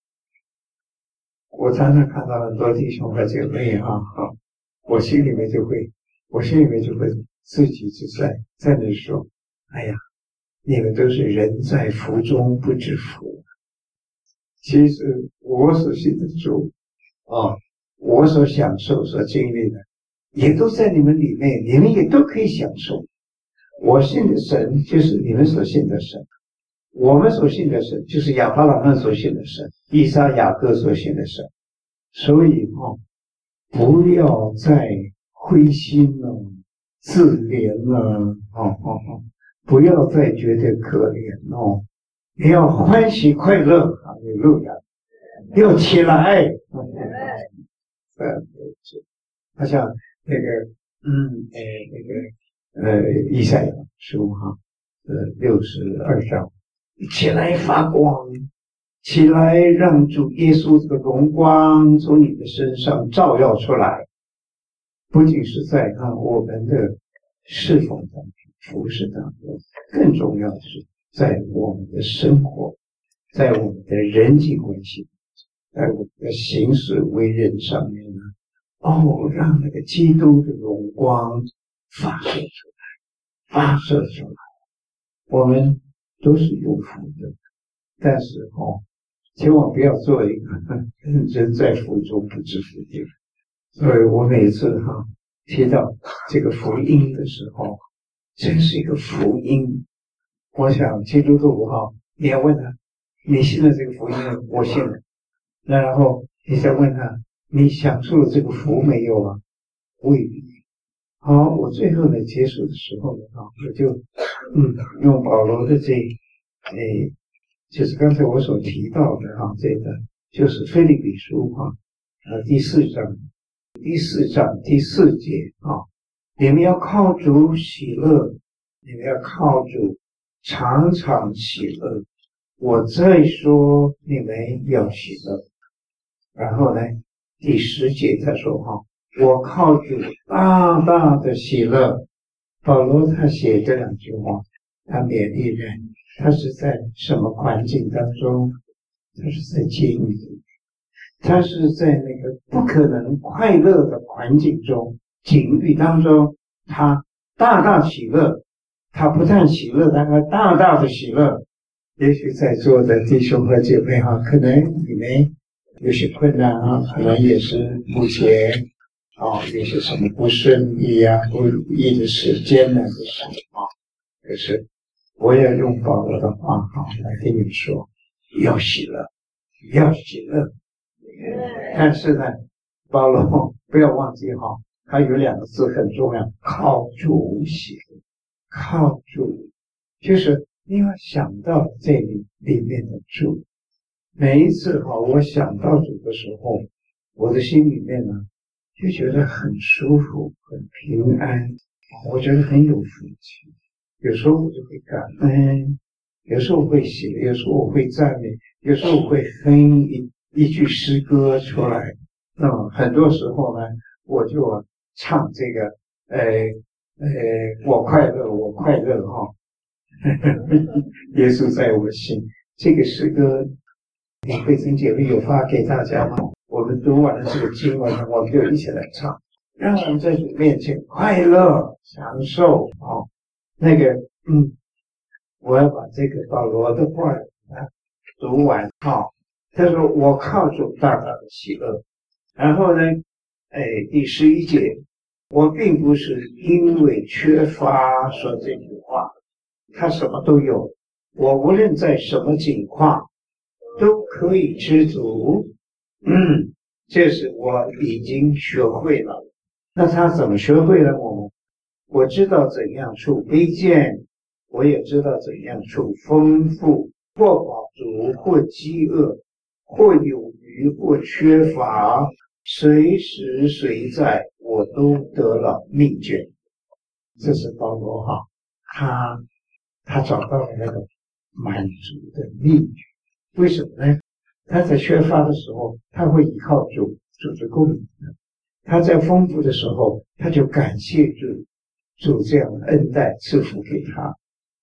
我常常看到很多弟兄和姐妹哈、啊、哈，我心里面就会，我心里面就会自己就在在那说，哎呀，你们都是人在福中不知福。其实我所信的主啊，我所享受、所经历的，也都在你们里面，你们也都可以享受。我信的神就是你们所信的神，我们所信的神就是亚伯拉罕所信的神，以撒、雅各所信的神。所以哦，不要再灰心了、自怜了，哦哦哦，不要再觉得可怜哦，你要欢喜快乐，哈利路亚，要起来。呃，好像那个，嗯，哎，那个，呃，以赛亚书哈，呃，六十二章，起来发光。起来，让主耶稣这个荣光从你的身上照耀出来，不仅是在啊我们的侍奉当中、服侍当中，更重要的是在我们的生活，在我们的人际关系，在我们的行事为人上面呢，哦，让那个基督的荣光发射出来，发射出来。我们都是有福的，但是哦。千万不要做一个人在福中不知福的人。所以我每次哈提到这个福音的时候，真是一个福音。我想基督徒哈，你要问他，你信了这个福音了？我信了。那然后你再问他，你享受了这个福没有啊？未必。好，我最后呢结束的时候呢，我就嗯用保罗的这诶。就是刚才我所提到的哈，这个就是腓立比书哈，呃第四章，第四章第四节啊，你们要靠主喜乐，你们要靠主常常喜乐。我再说你们要喜乐。然后呢，第十节他说哈，我靠主大大的喜乐。保罗他写这两句话，他勉励人。他是在什么环境当中？他是在监狱里，他是在那个不可能快乐的环境中、境遇当中，他大大喜乐。他不但喜乐，他还大大的喜乐。也许在座的弟兄和姐妹哈，可能你们有些困难啊，可能也是目前啊有些什么不顺利啊、不如意的时间呢，就是啊，可是。我也用保罗的话哈来跟你们说，要喜乐，要喜乐。但是呢，保罗不要忘记哈，他有两个字很重要，靠主喜乐，靠主，就是你要想到这里里面的主。每一次哈，我想到主的时候，我的心里面呢就觉得很舒服，很平安，我觉得很有福气。有时候我就会感恩，有时候我会喜乐，有时候我会赞美，有时候我会哼一一句诗歌出来。那么很多时候呢，我就唱这个，呃呃，我快乐，我快乐哈，耶稣在我心。这个诗歌，李慧珍姐妹有发给大家吗？我们读完了这个经文，我们就一起来唱，让我们在主面前快乐享受啊。那个，嗯，我要把这个保罗的话啊读完哈。他说：“我靠主大大的喜乐。”然后呢，哎，第十一节，我并不是因为缺乏说这句话，他什么都有，我无论在什么境况都可以知足。嗯，这是我已经学会了。那他怎么学会了？我我知道怎样处卑贱，我也知道怎样处丰富，或饱足，或饥饿，或有余，或缺乏，随时随在，我都得了秘诀。这是保罗哈，他他找到了那个满足的秘诀。为什么呢？他在缺乏的时候，他会依靠主，主就供应他；他在丰富的时候，他就感谢主。主这样的恩待赐福给他，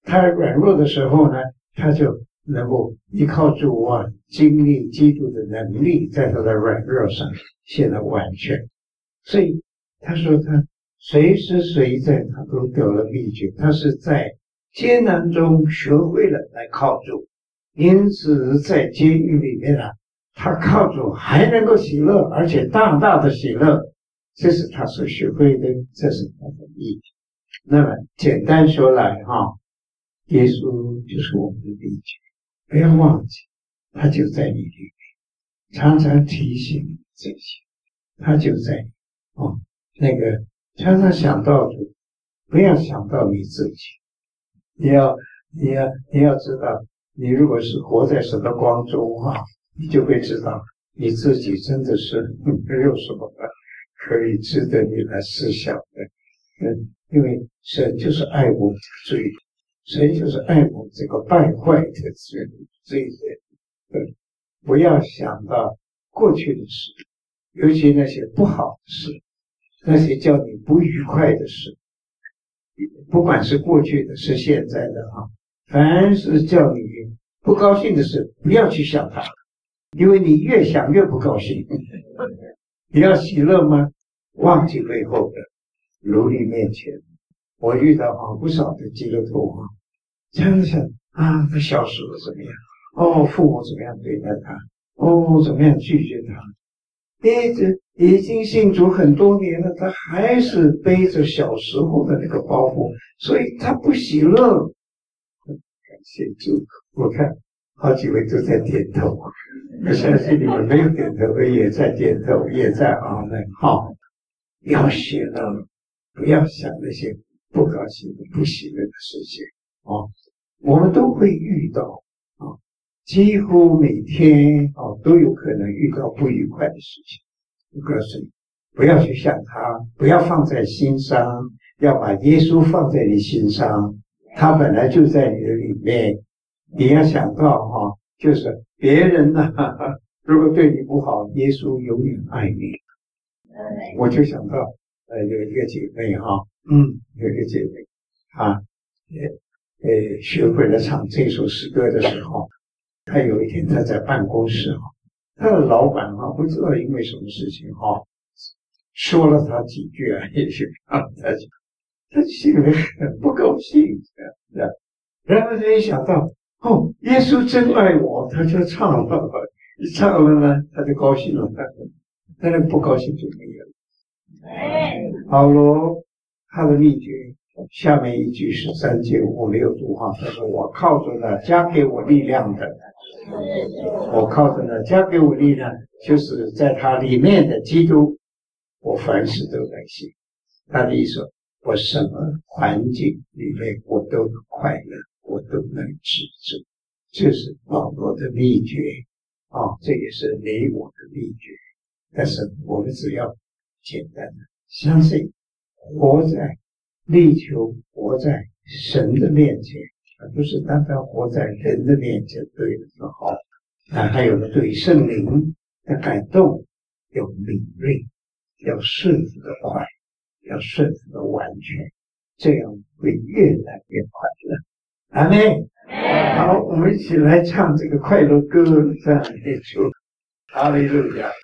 他软弱的时候呢，他就能够依靠主啊，经历基督的能力，在他的软弱上显得完全。所以他说他随时随在他都得了秘诀，他是在艰难中学会了来靠主，因此在监狱里面啊，他靠主还能够喜乐，而且大大的喜乐，这是他所学会的，这是他的秘诀。那么简单说来哈，耶稣就是我们的秘诀，不要忘记他就在你里面，常常提醒你这些，他就在你哦，那个常常想到主，不要想到你自己，你要你要你要知道，你如果是活在神的光中哈，你就会知道你自己真的是没有什么可以值得你来思想的。嗯，因为神就是爱我们的罪，神就是爱我们这个败坏的罪罪人。对，不要想到过去的事，尤其那些不好的事，那些叫你不愉快的事，不管是过去的是现在的啊，凡是叫你不高兴的事，不要去想它，因为你越想越不高兴。你要喜乐吗？忘记背后的，如你面前。我遇到啊不少的基督徒啊，这样想啊，他小时候怎么样？哦，父母怎么样对待他？哦，怎么样拒绝他？一直已经信主很多年了，他还是背着小时候的那个包袱，所以他不喜乐。感谢主，我看好几位都在点头，我相信你们没有点头的也在点头，也在阿门。好，要喜乐，不要想那些不高兴的、不喜乐的事情哦。我们都会遇到啊，几乎每天啊都有可能遇到不愉快的事情。我告诉你，不要去想它，不要放在心上，要把耶稣放在你心上，他本来就在你的里面。你要想到哈、啊，就是别人呢、啊，如果对你不好，耶稣永远爱你。我就想到呃有一个姐妹哈、啊，嗯，有一个姐妹啊，呃呃学会了唱这首诗歌的时候，她有一天她在办公室哈、啊，她的老板哈、啊、不知道因为什么事情哈、啊，说了她几句啊，也许啊，她她心里很不高兴的，然后她一想到哦，耶稣真爱我，她就唱了，一唱了呢，她就高兴了，但是不高兴就没有了。保罗他的秘诀，下面一句十三节我没有读哈，他说我靠着呢加给我力量的，我靠着呢加给我力量，就是在他里面的基督，我凡事都能行。他的意思，我什么环境里面我都能快乐，我都能止住，这是保罗的秘诀啊、哦，这也是你我的秘诀。但是我们只要简单的相信，活在力求活在神的面前，而不是单单活在人的面前。对的就好。啊，还有对圣灵的感动要敏锐，要顺服的快，要顺服的完全，这样会越来越快乐。阿们。好，我们一起来唱这个快乐歌，赞美主，哈利路亚。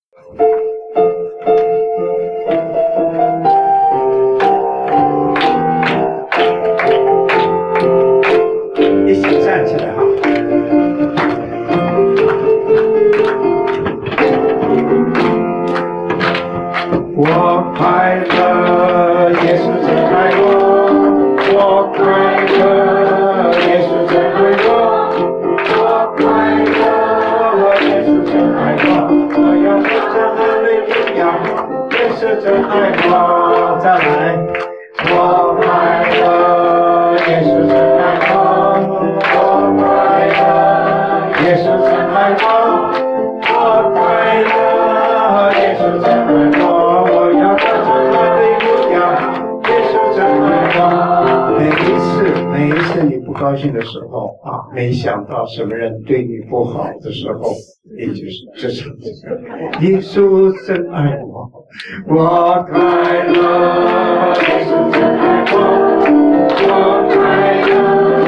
一起站起来哈！我快乐，耶稣真爱我，我快乐，耶稣真爱我，我快乐，耶稣真爱我，我要歌唱哈利路亚，耶稣真爱我，再来，我快乐，耶稣真爱我，我快乐，耶稣真爱我，我快乐，耶稣真爱我，我要歌唱哈利路亚，耶稣真爱我。每一次，每一次你不高兴的时候啊，没想到什么人对你不好的时候，你就是这场耶稣真爱我，我快乐，耶稣真爱我，我快乐。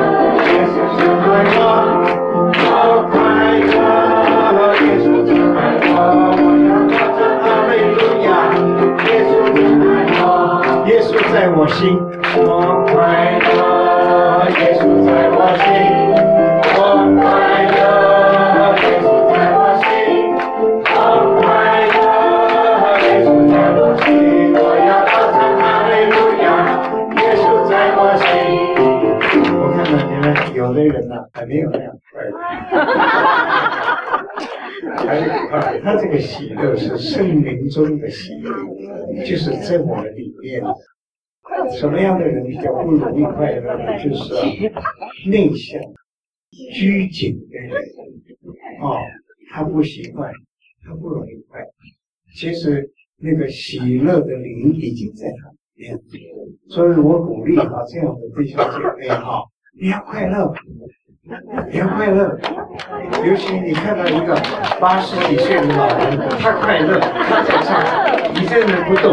在我心，我快乐，耶稣在我心，我快乐，耶稣在我心，我快乐，耶稣在我心，我要高唱哈利路亚，耶稣在我心。我看到你们有的人呢、啊、还没有那样快乐。还啊，他这个喜乐是圣灵中的喜乐，就是在我们里面。什么样的人比较不容易快乐呢？就是啊，内向、拘谨的人，哦，他不习惯，他不容易快乐。其实那个喜乐的灵已经在他里面，所以我鼓励啊，这样的弟兄姐妹哈，你要快乐。你要快乐，尤其你看到一个八十几岁的老人，他快乐，他在唱，你这人不动。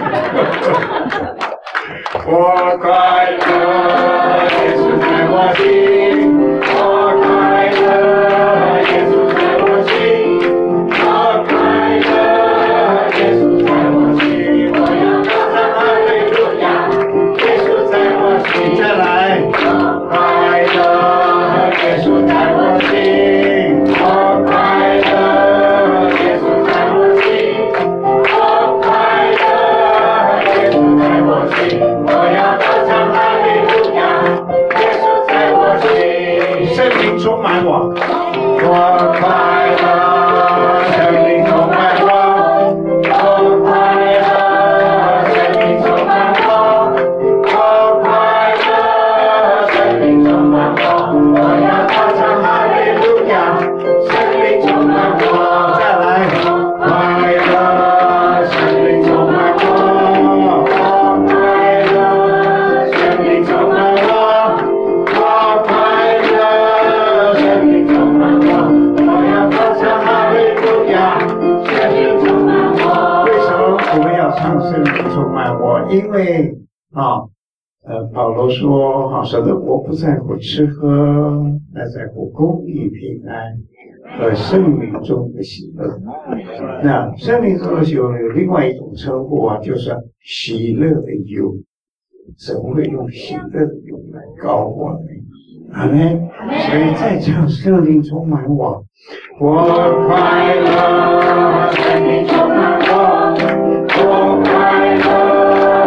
我快乐，耶稣在我心，我快乐，耶稣在我心，我快乐，耶稣在我心，我要高唱哈利路亚，耶稣在我心，再来，我快乐。耶稣在我心，我快乐。耶稣在我心，我快乐。耶稣在我心，我要高唱哈利路亚。耶稣在我心，圣灵充满我，我快乐。圣灵充满我，我快乐。圣灵充满我，我快乐。圣灵充满我，我要。因为啊，呃，保罗说哈，神的国不在乎吃喝，乃在乎公义、平安和圣灵中的喜乐。那圣灵中的喜乐有另外一种称呼啊，就是喜乐的油。神会用喜乐的油来膏我们。阿们。所以在唱圣灵充满我，我快乐，圣灵充满我，我快乐。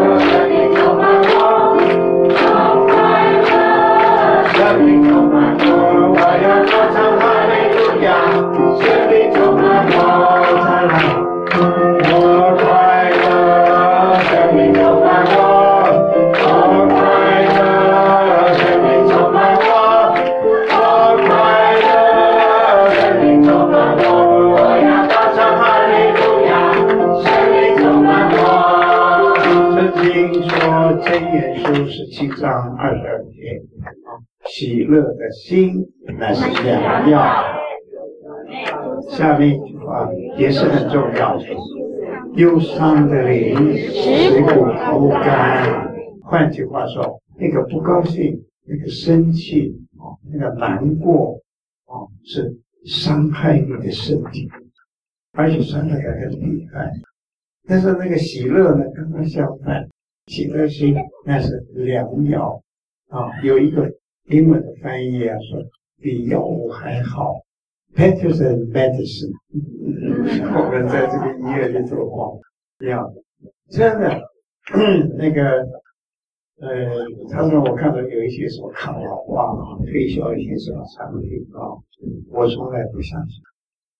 圣灵充满我，我要高唱哈利路亚。圣灵充满我，再来，我快乐。圣灵充满我，我快乐。圣灵充满我，我快乐。圣灵充满我，我要高唱哈利路亚。圣灵充满我。圣经说箴言书十七章二十二节。喜乐的心乃是良药。下面一句话也是很重要的，忧伤的灵使骨头干。换句话说，那个不高兴，那个生气，那个难过，是伤害你的身体，而且伤害得很厉害。但是那个喜乐呢，刚刚相反，喜乐心那是良药啊。有一个英文的翻译啊，说比药物还好 ，better than medicine。我们在这个医院里做过药，真的，那个呃，他说我看到有一些什么抗老化啊，推销一些什么产品啊，我从来不相信。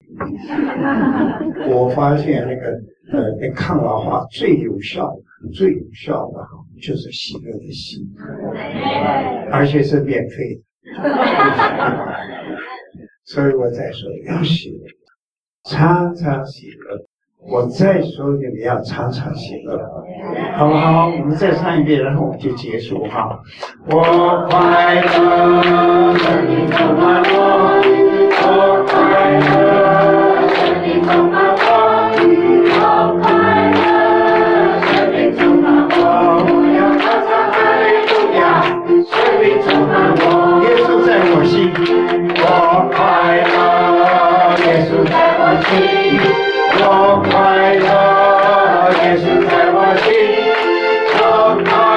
我发现那个呃，那抗老化最有效、最有效的就是喜乐的心，而且是免费的。所以我在说要喜乐，常常喜乐。我再说你们要常常喜乐，好不好？我们再唱一遍，然后我们就结束哈。我快乐，生命充满我，我快乐，生命充满我，我快乐，生命充满我，我要高唱哈利路亚，生命充满我，耶稣在我心，我快乐，耶稣在我心。我快乐，耶稣在我心，我快乐。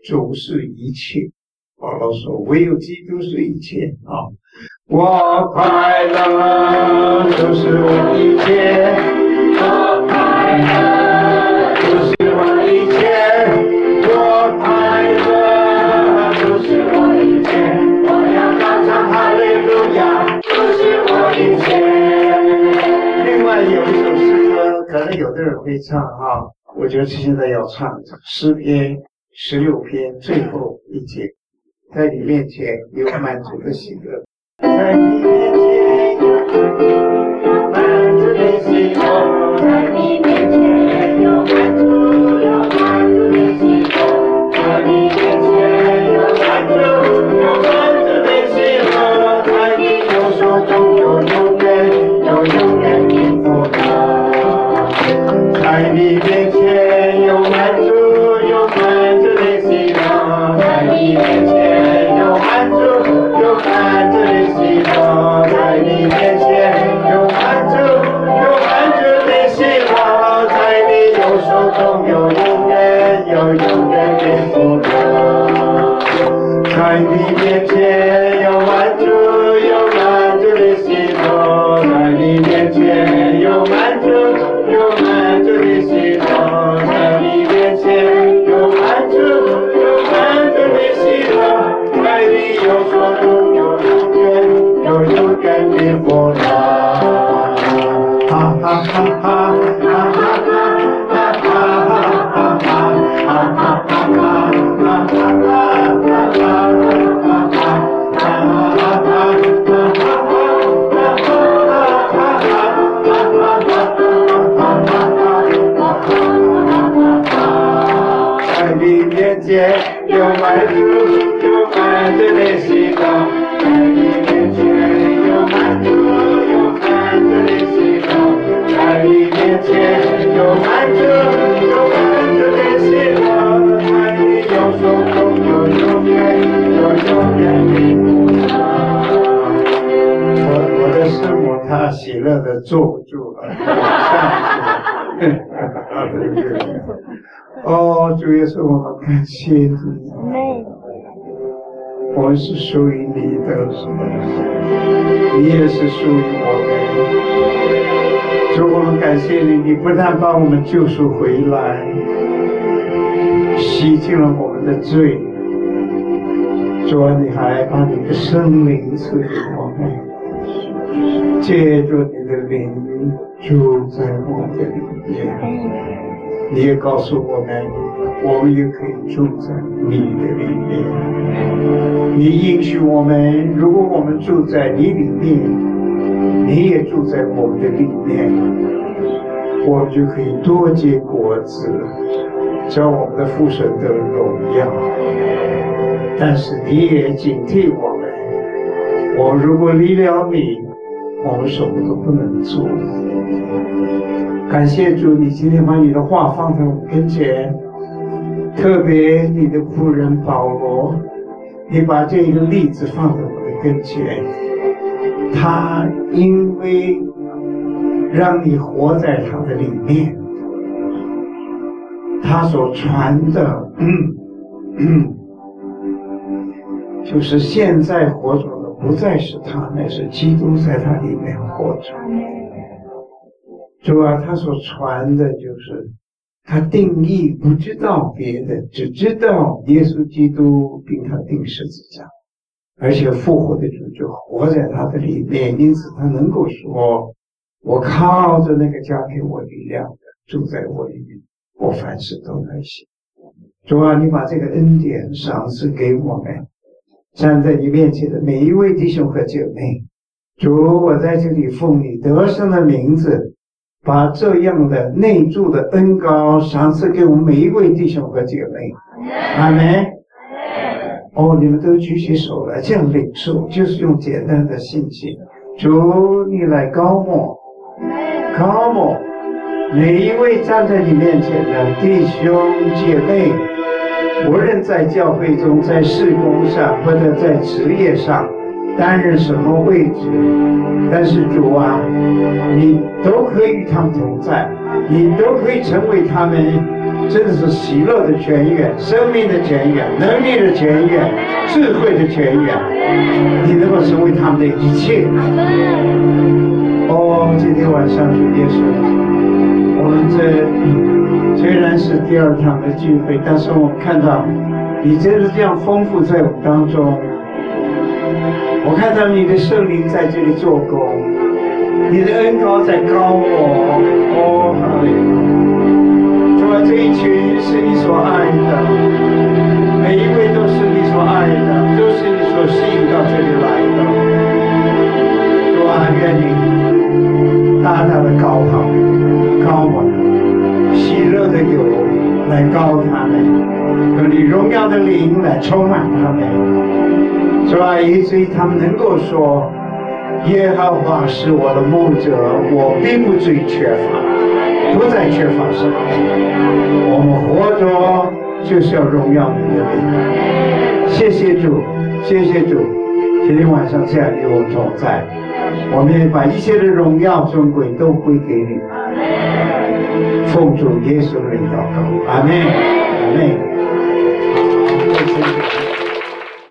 主是一切。保罗说：“唯有基督是一切啊！我快乐，主是我一切。我快乐，主是我一切。我快乐，主是我一切。我要高唱哈利路亚，主是我一切。”另外有一首诗歌，可能有的人会唱哈，我觉得现在要唱诗篇十六篇最后一节。在你面前有满足的喜乐，在你面前有满足的喜乐，在你面前有满足，有满足的喜乐，在你面前有满足，有满足的喜乐，在你右手中有永远，有永远的福乐，在你面前有满足，有满足的喜乐，在你面前。满足，有满足的喜乐，在你面前有满足，有满足的喜乐，在你右手中有永远，有永远的福乐，在你面前有满足，有满足的喜乐，在你面前有满足，有满足的喜乐，在你面前有满足，有满足的喜乐。在你右手中有永远，有永远的福乐，哈哈哈哈，哈哈哈哈，哈哈哈哈，哈哈哈在你面前有满足。满足的喜乐，在你面前有满足，有满足的喜乐，在你面前有满足，有满足的喜乐，在你右手中有永远，有永远的福乐。我我的师母她喜乐的坐不住了，哦，主耶稣，我们感谢你。我是属于你的，你也是属于我们。主，我们感谢你，你不但把我们救赎回来，洗净了我们的罪，主啊，你还把你的生灵赐给我们，借着你的灵住在我们的里面。你也告诉我们，我们也可以住在你的里面。你应许我们，如果我们住在你里面，你也住在我们的里面，我们就可以多结果子，叫我们的父神得荣耀。但是你也警惕我们，我们如果离了你，我们什么都不能做。感谢主，你今天把你的话放在我们跟前，特别你的仆人保罗，你把这个例子放在我的跟前。他因为让你活在他的里面，他所传的，嗯嗯，就是现在活着的不再是他，乃是基督在他里面活着。主啊，他所传的就是他定义不知道别的，只知道耶稣基督并他钉十字架，而且复活的主就活在他的里面，因此他能够说，我靠着那个加给我力量的住在我里面，我凡事都能行。主啊，你把这个恩典赏赐给我们，站在你面前的每一位弟兄和姐妹。主，我在这里奉你得胜的名字，把这样的内住的恩膏赏赐给我们每一位弟兄和姐妹。阿们。哦，你们都举起手来，这样领受，就是用简单的信心。主，你来膏抹，膏抹每一位站在你面前的弟兄姐妹，无论在教会中、在事工上或者在职业上担任什么位置，但是主啊，你都可以与他们同在，你都可以成为他们真的是喜乐的泉源，生命的泉源，能力的泉源，智慧的泉源，你能够成为他们的一切。哦，今天晚上主耶稣，我们这虽然是第二堂的聚会，但是我们看到你真的这样丰富在我们当中。我看到你的圣灵在这里做工，你的恩膏在膏我。哦，哈利路亚！主啊，这一群是你所爱的，每一位都是你所爱的，都是你所吸引到这里来的。主啊，愿你大大的膏好，膏我们，喜乐的油来膏他们，用你荣耀的灵来充满他们。主啊，以至于他们能够说，耶和华是我的牧者，我并不至于缺乏，不再缺乏什么。我们活着就是要荣耀你的名。谢谢主，谢谢主，今天晚上这样与我同在，我们也把一切的荣耀尊贵都归给你。奉主耶稣的名祷告，阿门，阿门。